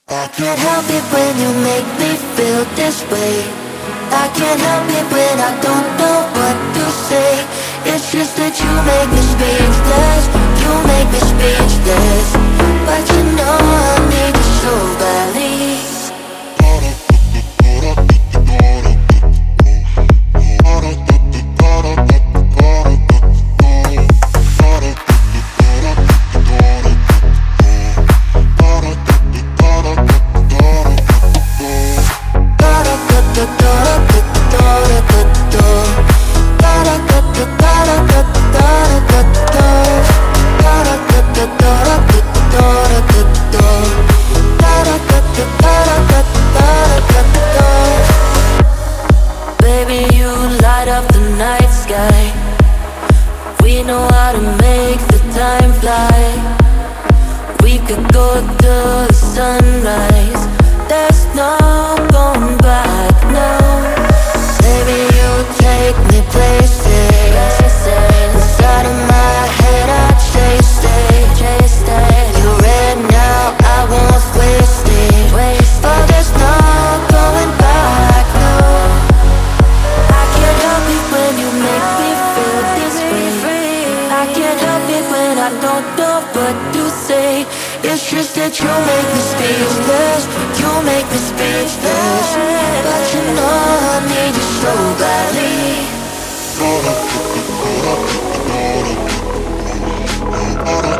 I can't help it when you make me feel this way. I can't help it when I don't know what to say. It's just that you make me speechless. You make me speechless. But you know I need you so badly. Baby, you light up the night sky. We know how to make the time fly. We could go to the sunrise. There's no going back now. Baby, you take me places. Inside of my head I chase it. You're red now, I won't waste it. But there's no going back, no. I can't help it when you make me feel this way. I can't help it when I don't know what to say. It's just that you make me speechless. You make me speechless. But you know I need you so badly.